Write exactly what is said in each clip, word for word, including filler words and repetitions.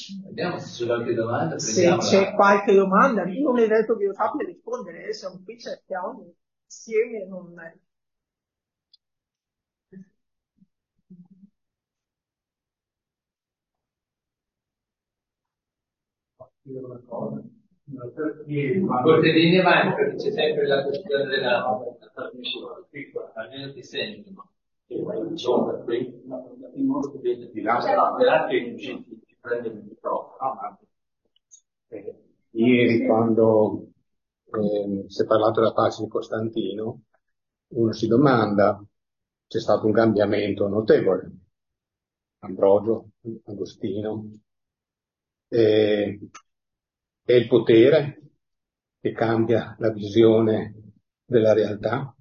Vediamo se c'è qualche domanda. Se c'è qualche domanda, io non è detto che io sappia rispondere, eh, siamo qui, cerchiamo insieme, non è. Una cosa. Corte linee avanti, perché c'è sempre la questione della trasmissione, piccola, almeno ti sentono. Di là, che ci prende il microfono. Ieri, quando eh, si è parlato della pace di Costantino, uno si domanda, c'è stato un cambiamento notevole. Ambrogio, Agostino, eh, è il potere che cambia la visione della realtà,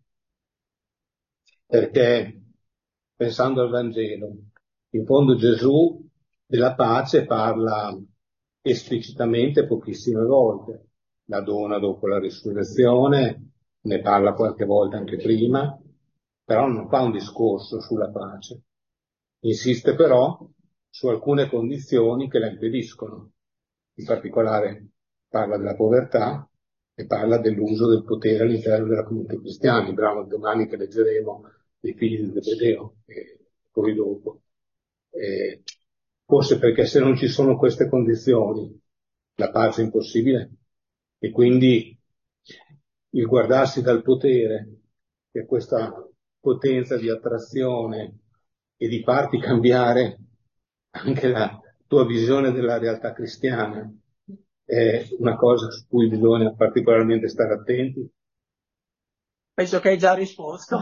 perché pensando al Vangelo, in fondo Gesù della pace parla esplicitamente pochissime volte, la dona dopo la risurrezione, ne parla qualche volta anche prima, però non fa un discorso sulla pace. Insiste però su alcune condizioni che la impediscono. In particolare parla della povertà e parla dell'uso del potere all'interno della comunità cristiana. Bravo, domani che leggeremo dei figli di Zebedeo, e poi dopo. Eh, forse perché se non ci sono queste condizioni la pace è impossibile, e quindi il guardarsi dal potere, che è questa potenza di attrazione e di farti cambiare anche la tua visione della realtà cristiana, è una cosa su cui bisogna particolarmente stare attenti. Penso che hai già risposto.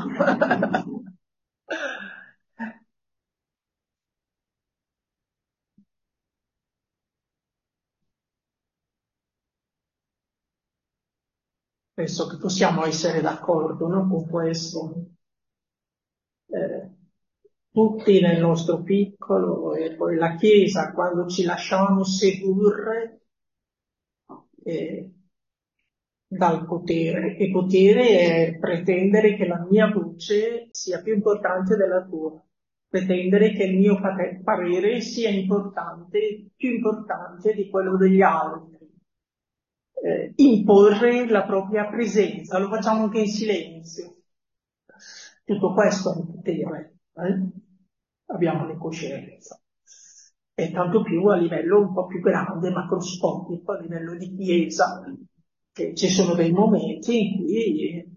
Penso che possiamo essere d'accordo, no, con questo. Eh, tutti nel nostro piccolo, e poi la Chiesa, quando ci lasciamo sedurre eh, dal potere. E potere è pretendere che la mia voce sia più importante della tua, pretendere che il mio parere sia importante, più importante di quello degli altri. Eh, imporre la propria presenza, lo facciamo anche in silenzio. Tutto questo è un potere, eh? Abbiamo le coscienze. E tanto più a livello un po' più grande, macroscopico, a livello di chiesa, che ci sono dei momenti in cui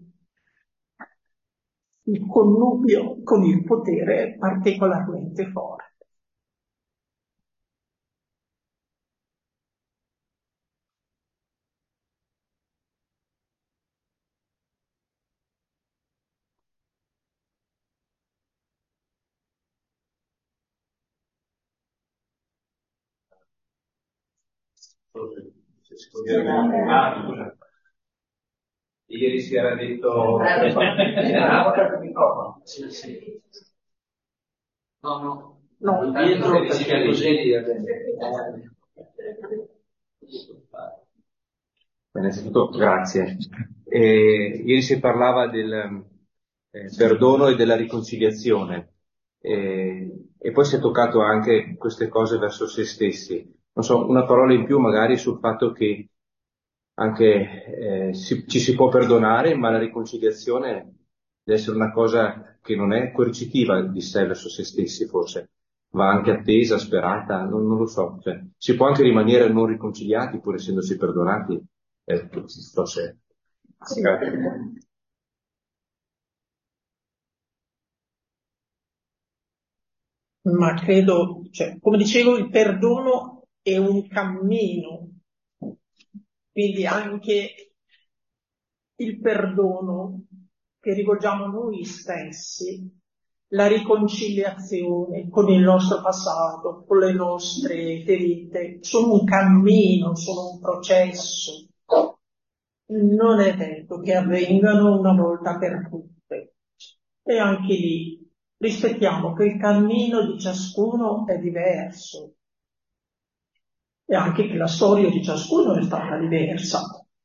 il connubio con il potere è particolarmente forte. Ieri si era detto sì, sì. No, no, no, dietro perché così Bene, innanzitutto grazie. Eh, ieri si parlava del eh, perdono e della riconciliazione, eh, e poi si è toccato anche queste cose verso se stessi. Non so, una parola in più magari sul fatto che anche eh, si, ci si può perdonare, ma la riconciliazione deve essere una cosa che non è coercitiva di sé verso se stessi, forse va anche attesa, sperata, non, non lo so. Cioè, si può anche rimanere non riconciliati pur essendosi perdonati. Eh, non so se... Sì. Ma credo, cioè, come dicevo, il perdono è un cammino, quindi anche il perdono che rivolgiamo a noi stessi, la riconciliazione con il nostro passato, con le nostre ferite, sono un cammino, sono un processo. Non è detto che avvengano una volta per tutte. E anche lì rispettiamo che il cammino di ciascuno è diverso e anche che la storia di ciascuno è stata diversa.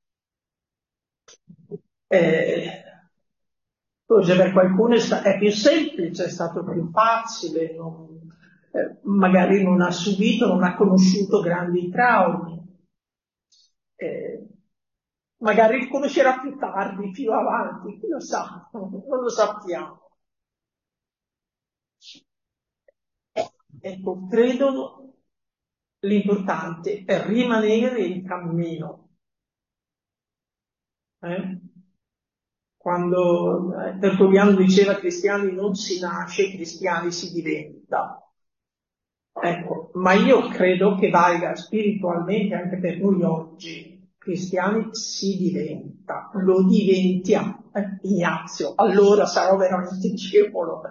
Eh, forse per qualcuno è, sta- è più semplice, è stato più facile, non, eh, magari non ha subito, non ha conosciuto grandi traumi, eh, magari li conoscerà più tardi, più avanti, chi lo sa, non lo sappiamo. Ecco, credo l'importante è rimanere in cammino. Eh? Quando eh, Tertulliano diceva cristiani non si nasce, cristiani si diventa. Ecco, ma io credo che valga spiritualmente anche per noi oggi. Cristiani si diventa, lo diventiamo. Eh, Ignazio, allora sarò veramente discepolo.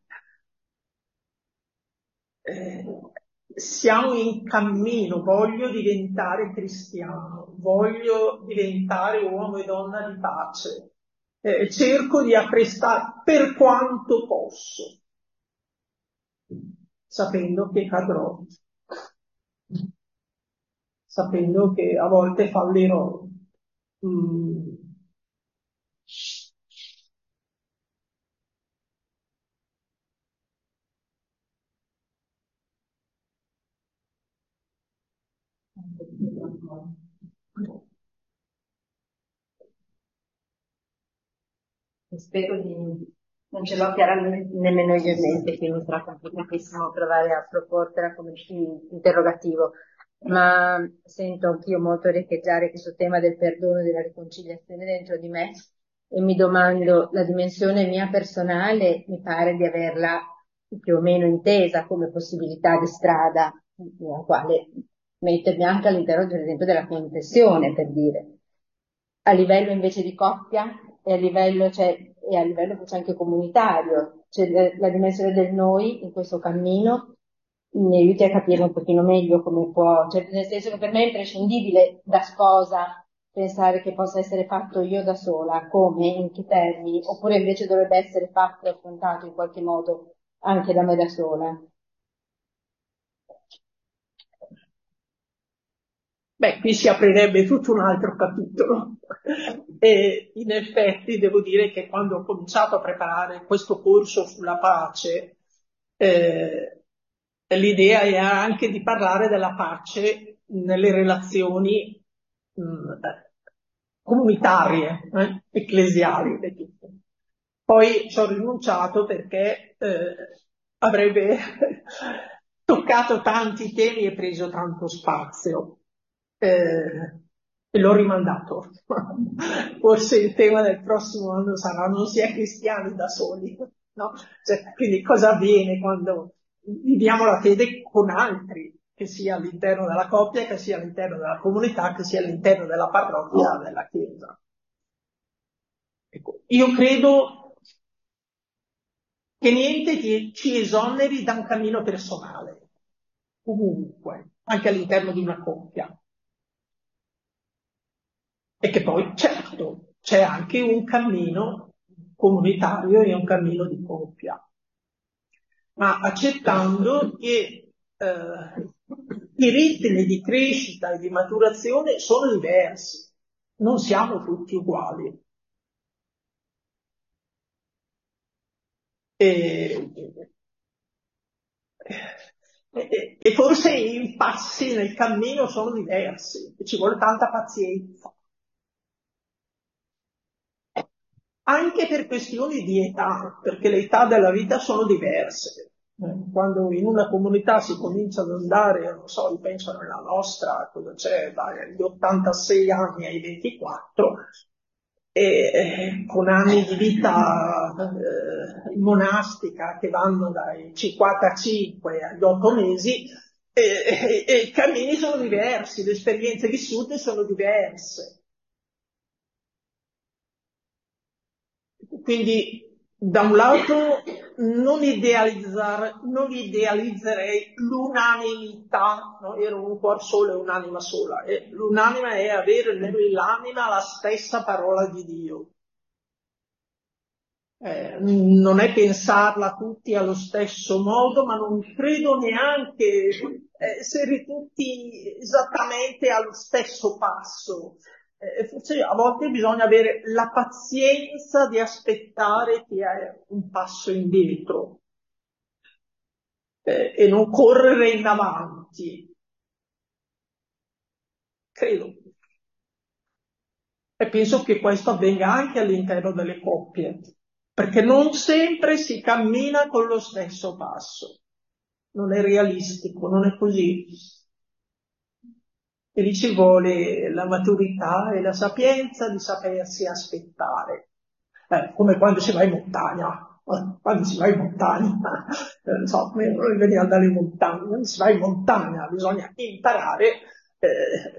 Eh, siamo in cammino, voglio diventare cristiano, voglio diventare uomo e donna di pace, eh, cerco di apprestare per quanto posso, sapendo che cadrò, sapendo che a volte fallerò. Mm. Spero di non ce l'ho chiaramente nemmeno io in mente, quindi sarà complicatissimo provare a proportela come interrogativo, ma sento anch'io molto riecheggiare questo tema del perdono e della riconciliazione dentro di me e mi domando, la dimensione mia personale mi pare di averla più o meno intesa come possibilità di strada, la quale mettermi anche all'interno per esempio della confessione, per dire. A livello invece di coppia e a livello, cioè, e a livello invece anche comunitario, cioè la, la dimensione del noi in questo cammino mi aiuti a capire un pochino meglio come può, cioè nel senso che per me è imprescindibile da sposa pensare che possa essere fatto io da sola, come, in che termini, oppure invece dovrebbe essere fatto e affrontato in qualche modo anche da me da sola. Beh, qui si aprirebbe tutto un altro capitolo. E in effetti devo dire che quando ho cominciato a preparare questo corso sulla pace, eh, l'idea era anche di parlare della pace nelle relazioni mh, comunitarie, eh, ecclesiali. Poi ci ho rinunciato perché eh, avrebbe toccato tanti temi e preso tanto spazio. Eh, e l'ho rimandato. Forse il tema del prossimo anno sarà non si è cristiani da soli, no? Cioè, quindi cosa avviene quando viviamo la fede con altri, che sia all'interno della coppia, che sia all'interno della comunità, che sia all'interno della parrocchia, della chiesa. Ecco, io credo che niente ti, ci esoneri da un cammino personale, comunque, anche all'interno di una coppia. E che poi, certo, c'è anche un cammino comunitario e un cammino di coppia, ma accettando che eh, i ritmi di crescita e di maturazione sono diversi, non siamo tutti uguali. E, e, e forse i passi nel cammino sono diversi, e ci vuole tanta pazienza. Anche per questioni di età, perché le età della vita sono diverse. Quando in una comunità si comincia ad andare, non so, io penso nella nostra, cosa c'è, dagli ottantasei anni ai ventiquattro, e, eh, con anni di vita eh, monastica che vanno dai cinquantacinque agli otto mesi, e, e, e i cammini sono diversi, le esperienze vissute sono diverse. Quindi, da un lato, non, idealizzare, non idealizzerei l'unanimità, no? Ero un cuor solo e un'anima sola. E l'unanima è avere nell'anima la stessa parola di Dio. Eh, non è pensarla tutti allo stesso modo, ma non credo neanche essere tutti esattamente allo stesso passo. Eh, forse a volte bisogna avere la pazienza di aspettare chi è un passo indietro. eh, e non correre in avanti. Credo. E penso che questo avvenga anche all'interno delle coppie, perché non sempre si cammina con lo stesso passo. Non è realistico, non è così. E lì ci vuole la maturità e la sapienza di sapersi aspettare. Eh, come quando si va in montagna. Eh, Quando si va in montagna, eh, non so, noi veniamo andare in montagna, quando si va in montagna bisogna imparare eh,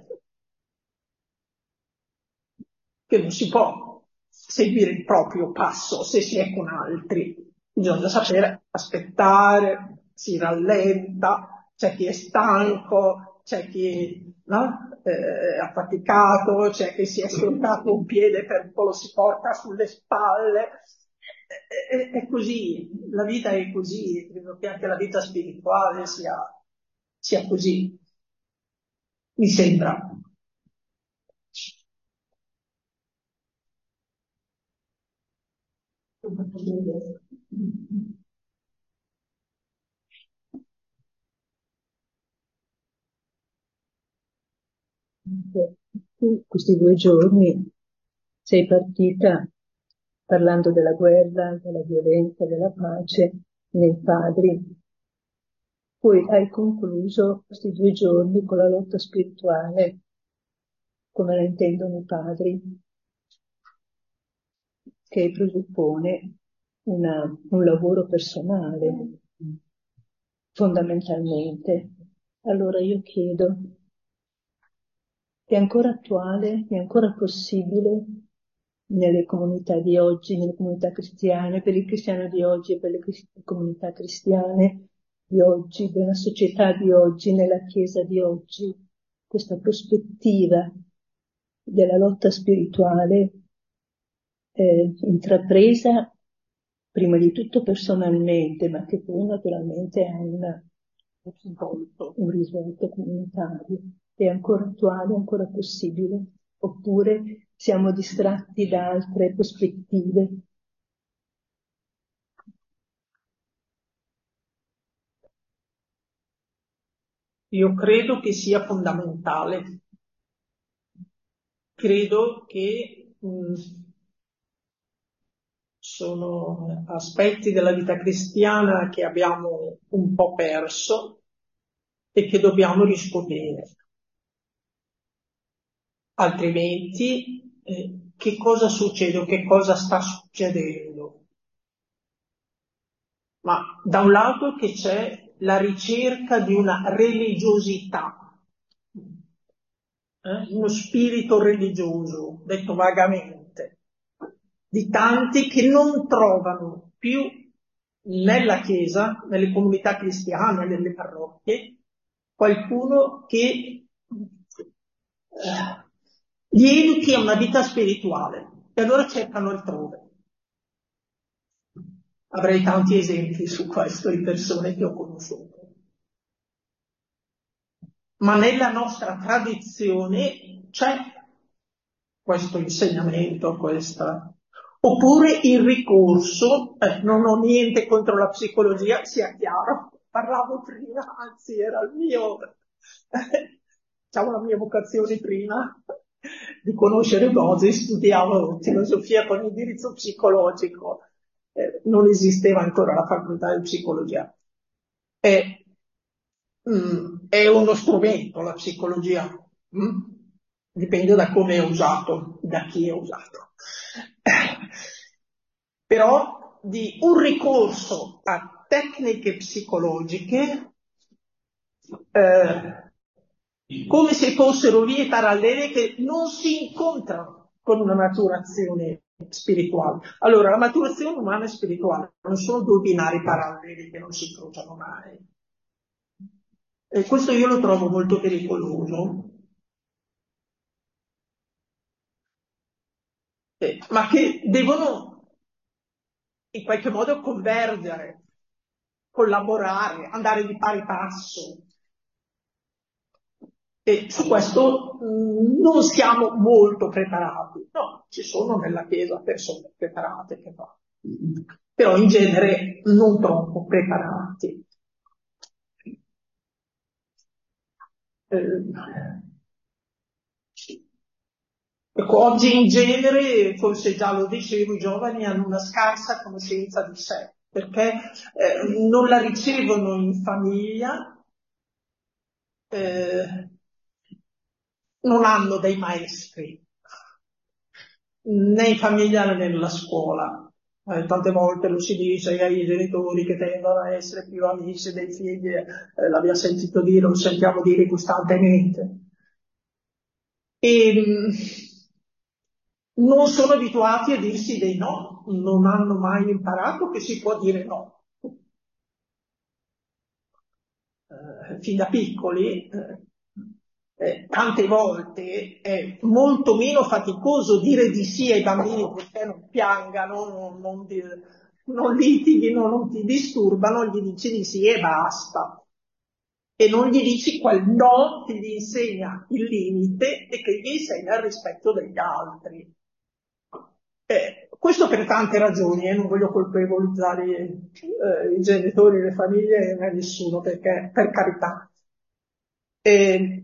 che non si può seguire il proprio passo se si è con altri. Bisogna sapere aspettare, si rallenta, c'è chi è stanco, c'è chi no? eh, è affaticato, c'è chi si è stroncato un piede per poi lo si porta sulle spalle. È, è- è così, la vita è così, credo che anche la vita spirituale sia, sia così, mi sembra. Tu questi due giorni sei partita parlando della guerra, della violenza, della pace nei padri, poi hai concluso questi due giorni con la lotta spirituale, come la intendono i padri, che presuppone una- un lavoro personale, fondamentalmente. Allora io chiedo, è ancora attuale, è ancora possibile nelle comunità di oggi, nelle comunità cristiane, per il cristiano di oggi e per le crist- comunità cristiane di oggi, nella società di oggi, nella Chiesa di oggi, questa prospettiva della lotta spirituale eh, intrapresa prima di tutto personalmente, ma che poi naturalmente ha una- un risvolto, un risvolto comunitario. È ancora attuale, è ancora possibile? Oppure siamo distratti da altre prospettive? Io credo che sia fondamentale. Credo che mh, sono aspetti della vita cristiana che abbiamo un po' perso e che dobbiamo riscoprire. Altrimenti, eh, che cosa succede o che cosa sta succedendo? Ma da un lato che c'è la ricerca di una religiosità, eh, uno spirito religioso, detto vagamente, di tanti che non trovano più nella Chiesa, nelle comunità cristiane, nelle parrocchie, qualcuno che eh, gli educhi a una vita spirituale e allora cercano altrove. Avrei tanti esempi su questo di persone che ho conosciuto. Ma nella nostra tradizione c'è questo insegnamento, questa. Oppure il ricorso, eh, non ho niente contro la psicologia, sia chiaro, parlavo prima, anzi era il mio, eh, diciamo la mia vocazione prima di conoscere Bosi, studiavo filosofia con indirizzo psicologico, eh, non esisteva ancora la facoltà di psicologia. E, mm, è uno strumento la psicologia, mm? Dipende da come è usato, da chi è usato. Però di un ricorso a tecniche psicologiche eh, come se fossero vie parallele che non si incontrano con una maturazione spirituale. Allora, la maturazione umana e spirituale non sono due binari paralleli che non si incrociano mai. E questo io lo trovo molto pericoloso, eh, ma che devono in qualche modo convergere, collaborare, andare di pari passo. E su questo mh, non siamo molto preparati. No, ci sono nella Chiesa persone preparate che va, però in genere non troppo preparati. Eh, ecco, oggi in genere, forse già lo dicevo, i giovani hanno una scarsa conoscenza di sé, perché eh, non la ricevono in famiglia, eh, non hanno dei maestri, né in famiglia né nella scuola. Eh, tante volte lo si dice ai genitori che tendono a essere più amici dei figli, eh, l'abbiamo sentito dire, lo sentiamo dire costantemente. E mh, non sono abituati a dirsi dei no, non hanno mai imparato che si può dire no. Eh, fin da piccoli, eh, eh, tante volte è molto meno faticoso dire di sì ai bambini perché non piangano, non, non, di- non litighino, non ti disturbano, gli dici di sì e basta. E non gli dici quel no che gli insegna il limite e che gli insegna il rispetto degli altri. Eh, questo per tante ragioni, e eh, non voglio colpevolizzare eh, i genitori, le famiglie, né nessuno, perché per carità. Eh,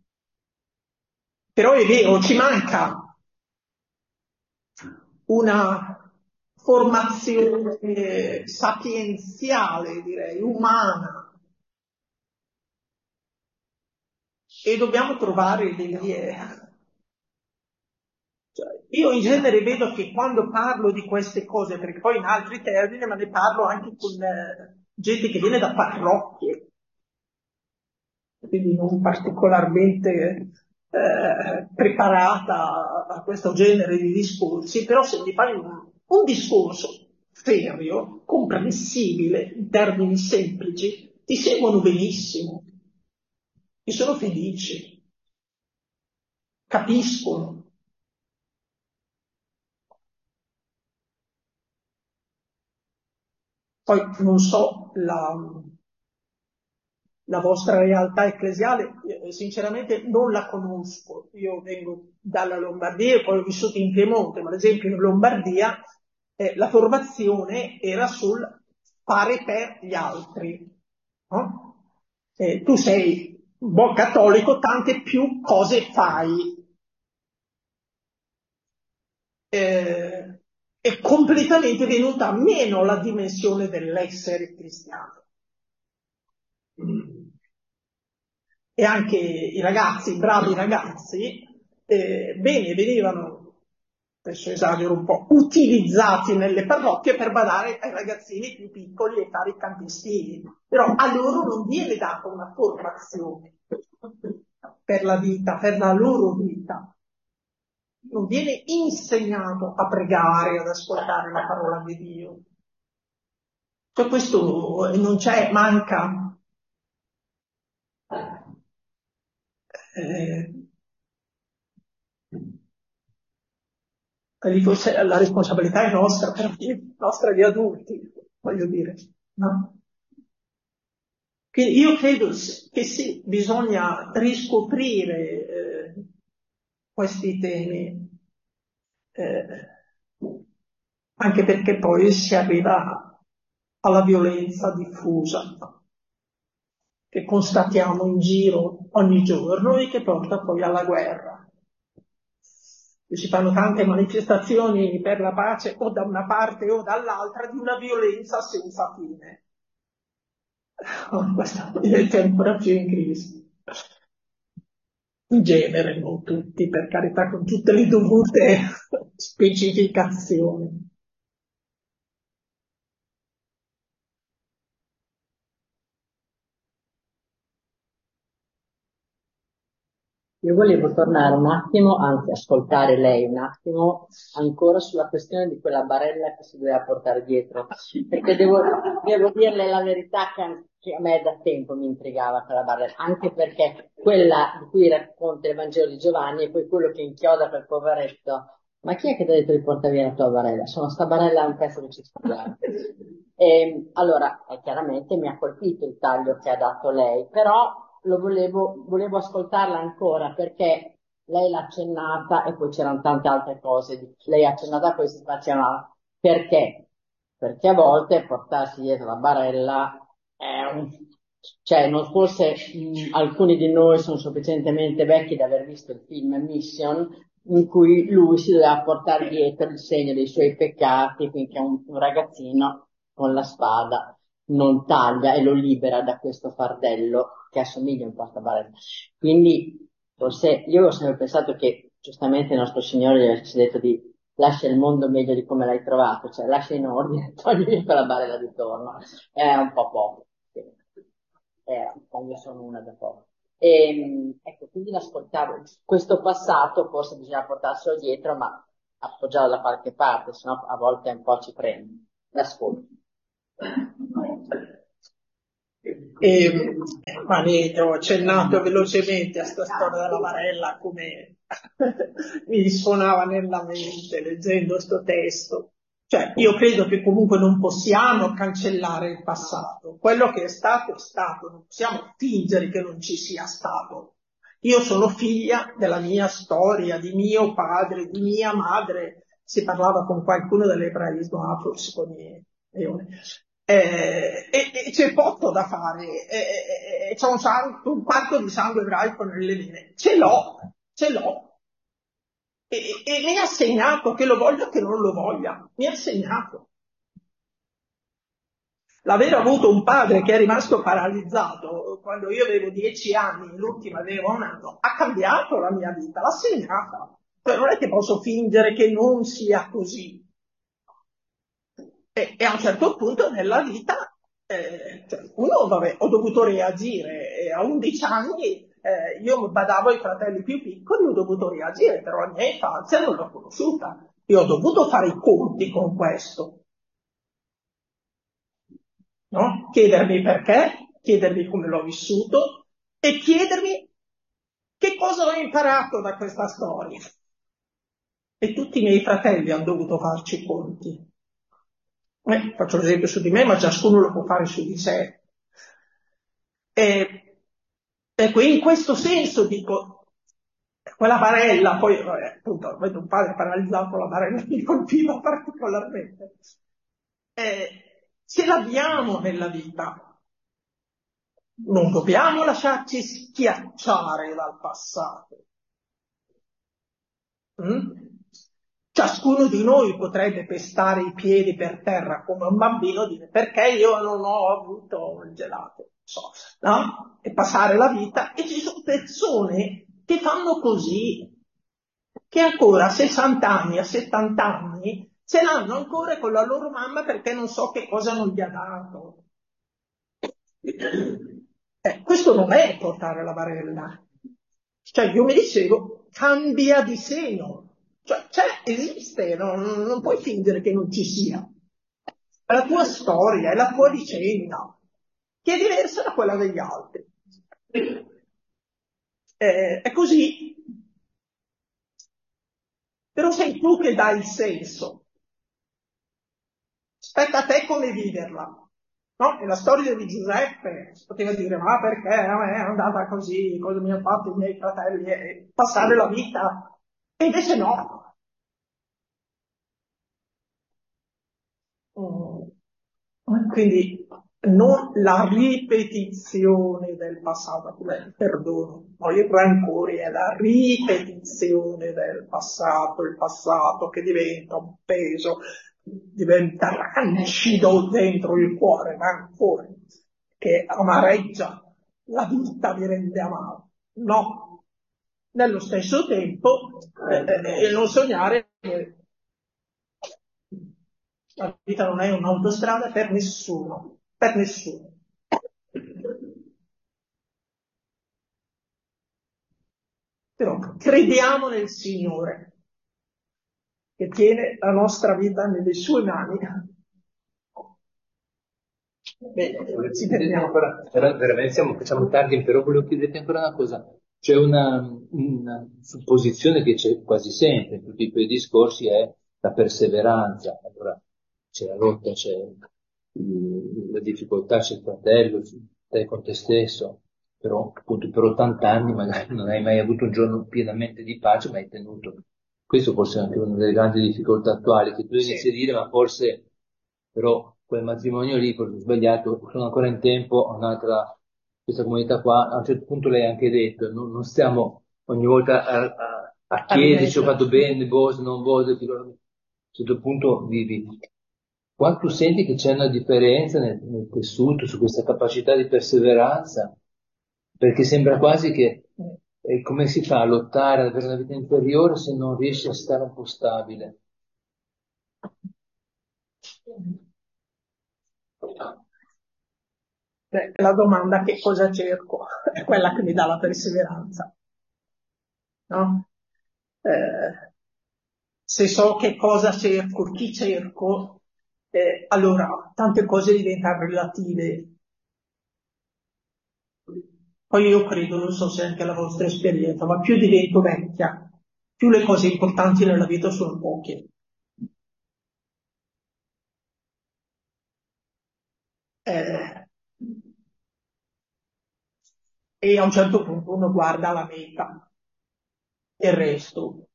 però è vero, ci manca una formazione sapienziale, direi, umana, e dobbiamo trovare delle... Cioè, io in genere vedo che quando parlo di queste cose, perché poi in altri termini, ma ne parlo anche con eh, gente che viene da parrocchie, quindi non particolarmente eh, preparata a questo genere di discorsi, però se mi fai un, un discorso serio, comprensibile, in termini semplici, ti seguono benissimo, e sono felici, capiscono. Poi non so la, la vostra realtà ecclesiale, eh, sinceramente non la conosco. Io vengo dalla Lombardia e poi ho vissuto in Piemonte, ma ad esempio in Lombardia eh, la formazione era sul fare per gli altri. No? Eh, tu sei un buon cattolico, tante più cose fai. Eh, è completamente venuta meno la dimensione dell'essere cristiano. E anche i ragazzi, i bravi ragazzi, eh, bene, venivano, adesso esagero un po', utilizzati nelle parrocchie per badare ai ragazzini più piccoli e fare i campestini. Però a loro non viene data una formazione per la vita, per la loro vita. Non viene insegnato a pregare, ad ascoltare la parola di Dio. Cioè questo non c'è, manca. Eh, lì forse la responsabilità è nostra, però è nostra di adulti, voglio dire, no? Quindi io credo che sì, bisogna riscoprire eh, questi temi, eh, anche perché poi si arriva alla violenza diffusa che constatiamo in giro ogni giorno e che porta poi alla guerra. Si fanno tante manifestazioni per la pace o da una parte o dall'altra di una violenza senza fine. Oh, questa diventa ancora più in crisi. In genere, non tutti, per carità, con tutte le dovute specificazioni. Io volevo tornare un attimo, anzi ascoltare lei un attimo ancora sulla questione di quella barella che si doveva portare dietro, perché devo, devo dirle la verità che, che a me da tempo mi intrigava quella barella, anche perché quella di cui racconta il Vangelo di Giovanni è poi quello che inchioda quel poveretto. Ma chi è che ti ha detto di portare via la tua barella? Sono sta barella è un pezzo che ci studiamo. E, allora, eh, chiaramente mi ha colpito il taglio che ha dato lei, però lo volevo, volevo ascoltarla ancora perché lei l'ha accennata e poi c'erano tante altre cose. Lei ha accennato a questo, faceva perché? Perché a volte portarsi dietro la barella è un, Cioè, non forse mh, alcuni di noi sono sufficientemente vecchi da aver visto il film Mission, in cui lui si doveva portare dietro il segno dei suoi peccati finché un, un ragazzino con la spada non taglia e lo libera da questo fardello che assomiglia un po' a sta barella. Quindi, forse, io ho sempre pensato che giustamente il nostro Signore gli avesse detto di lascia il mondo meglio di come l'hai trovato, cioè lascia in ordine, togli quella barella di torno. È un po' poco. È un po', io sono una da poco. E, ecco, quindi l'ascoltavo. Questo passato forse bisogna portarselo dietro, ma appoggiarlo da qualche parte, sennò a volte un po' ci prende. L'ascolto. E, ma ne ho accennato velocemente a sta storia della barella come mi suonava nella mente leggendo sto testo. Cioè, io credo che comunque non possiamo cancellare il passato. Quello che è stato è stato, non possiamo fingere che non ci sia stato. Io sono figlia della mia storia, di mio padre, di mia madre. Si parlava con qualcuno dell'ebraismo, ah, forse con i Leone. Eh, e, e c'è poco da fare, e, e, e c'è un, sangue, un parco di sangue ebraico nelle vene, ce l'ho, ce l'ho, e, e mi ha segnato, che lo voglia o che non lo voglia, mi ha segnato. L'aver avuto un padre che è rimasto paralizzato quando io avevo dieci anni, l'ultimo aveva un anno, ha cambiato la mia vita, l'ha segnata. Cioè, non è che posso fingere che non sia così. E, e a un certo punto nella vita, eh, cioè, uno, vabbè, ho dovuto reagire, e a undici anni eh, io badavo ai fratelli più piccoli, ho dovuto reagire, però la mia infanzia non l'ho conosciuta. Io ho dovuto fare i conti con questo. No? Chiedermi perché, chiedermi come l'ho vissuto e chiedermi che cosa ho imparato da questa storia. E tutti i miei fratelli hanno dovuto farci i conti. Eh, faccio l'esempio su di me, ma ciascuno lo può fare su di sé. E, ecco, in questo senso dico, quella barella, poi vabbè, appunto, vedo un padre paralizzato, la barella mi colpiva particolarmente. Eh, ce l'abbiamo nella vita. Non dobbiamo lasciarci schiacciare dal passato. Mm? Ciascuno di noi potrebbe pestare i piedi per terra come un bambino e dire perché io non ho avuto il gelato, so, no? E passare la vita. E ci sono persone che fanno così, che ancora a sessanta anni, a settanta anni, ce l'hanno ancora con la loro mamma perché non so che cosa non gli ha dato. Eh, questo non è portare la barella. Cioè, io mi dicevo, cambia di seno. Cioè, c'è, esiste, non, non puoi fingere che non ci sia. È la tua storia, è la tua vicenda, che è diversa da quella degli altri. Eh, è così. Però sei tu che dai il senso. Spetta a te come viverla. No? E la storia di Giuseppe si poteva dire, ma perché a me è andata così, cosa mi hanno fatto i miei fratelli, e passare la vita. E invece no. Mm. Quindi non la ripetizione del passato, come il perdono, no, il rancore è la ripetizione del passato, il passato che diventa un peso, diventa rancido dentro il cuore, rancore, che amareggia la vita, mi rende amaro. No, nello stesso tempo eh, eh, non sognare che la vita non è un'autostrada per nessuno, per nessuno. Però crediamo nel Signore, che tiene la nostra vita nelle sue mani. Bene, ci fermiamo. Però veramente siamo, facciamo tardi, però volevo chiederti ancora una cosa. C'è una, una supposizione che c'è quasi sempre in tutti i tuoi discorsi, è la perseveranza. Allora, c'è la lotta, c'è il, la difficoltà, c'è il fratello, te con te stesso, però appunto per ottanta anni magari non hai mai avuto un giorno pienamente di pace, ma hai tenuto. Questo forse è anche una delle grandi difficoltà attuali, che tu inizi a dire, ma forse però quel matrimonio lì, forse ho sbagliato, sono ancora in tempo, ho un'altra questa comunità qua, a un certo punto lei ha anche detto, non, non stiamo ogni volta a, a, a chiedere se ho fatto bene, boss, non boss, a un certo punto vivi. Qua tu senti che c'è una differenza nel, nel tessuto su questa capacità di perseveranza, perché sembra quasi che eh, come si fa a lottare, ad avere una vita interiore se non riesci a stare un po' stabile? Beh, la domanda che cosa cerco è quella che mi dà la perseveranza, no? Eh, se so che cosa cerco, chi cerco, eh, allora tante cose diventano relative. Poi io credo, non so se anche la vostra esperienza, ma più divento vecchia, più le cose importanti nella vita sono poche. Eh, e a un certo punto uno guarda la meta, e il resto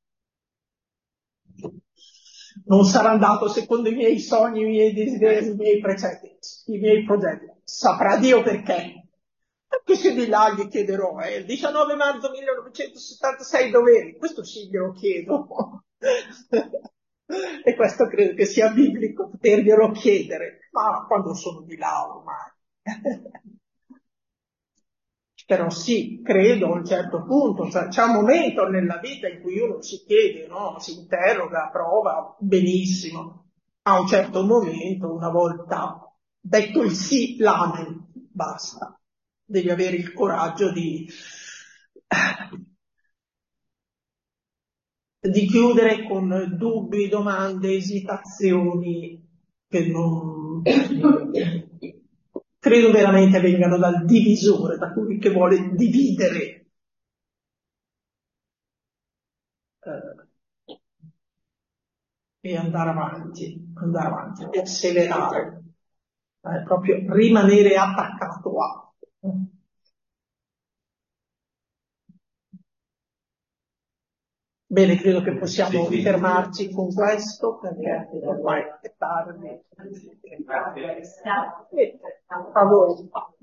non sarà andato secondo i miei sogni, i miei desideri, i miei precetti, i miei progetti. Saprà Dio perché. Perché se di là gli chiederò, eh, il diciannove marzo millenovecentosettantasei dov'eri? Questo sì glielo chiedo. E questo credo che sia biblico poterglielo chiedere, ma quando sono di là ormai. Però sì, credo a un certo punto, cioè c'è un momento nella vita in cui uno si chiede, no? Si interroga, prova, benissimo. A un certo momento, una volta detto il sì, l'amen, basta. Devi avere il coraggio di, di chiudere con dubbi, domande, esitazioni che non credo veramente vengano dal divisore, da colui che vuole dividere eh, e andare avanti, andare avanti, perseverare, eh, proprio rimanere attaccato a. Bene, credo che possiamo Sì, sì. fermarci con questo perché ormai è tardi. A voi.